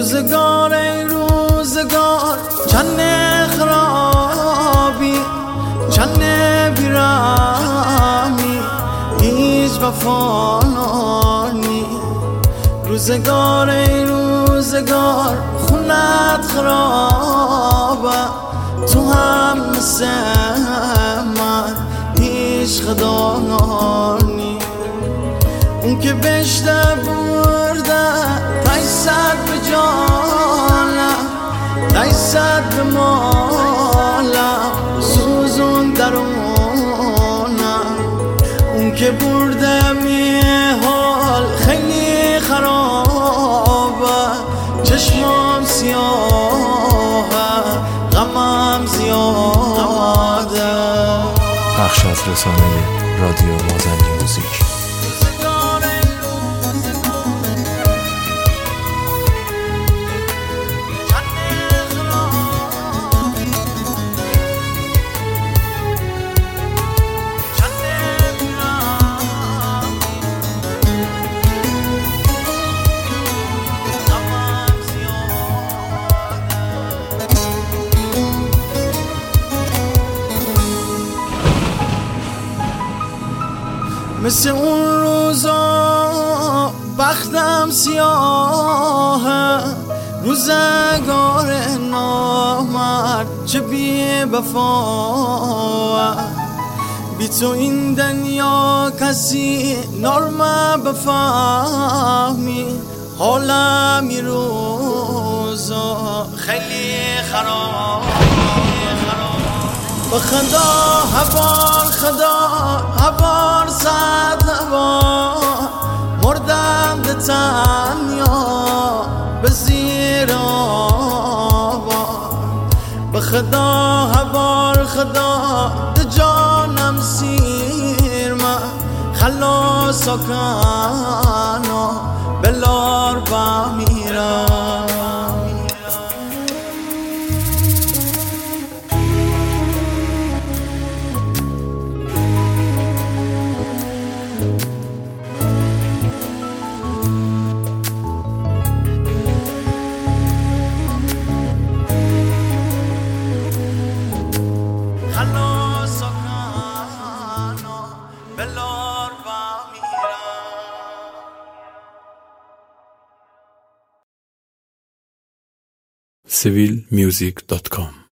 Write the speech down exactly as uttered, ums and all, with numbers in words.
روزگار ای روزگار چند خرابی چند بیرامی هیچ وفانانی روزگار ای روزگار خونت خرابه تو هم مثل من هیچ خدانانی اون که بشته برده تایصد به جانم تایصد به مالم سوزون درونم اون که برده می حال خیلی خرابه چشمام سیاهه غمم زیاده. پخش از رسانه رادیو مازندی موزیک. مثل اون روزا بختم سیاهه روزگار نامرد چه بی وفا بی تو این دنیا کسی نرمه بفهمی حالم این روزا خیلی خراب به خدا هبار خدا هبار صد هبار مردم ده تنیا به زیر آبار به خدا هبار خدا ده جانم سیر من خلاص کنا بلار بمیرم. سیویل میوزیک دات کام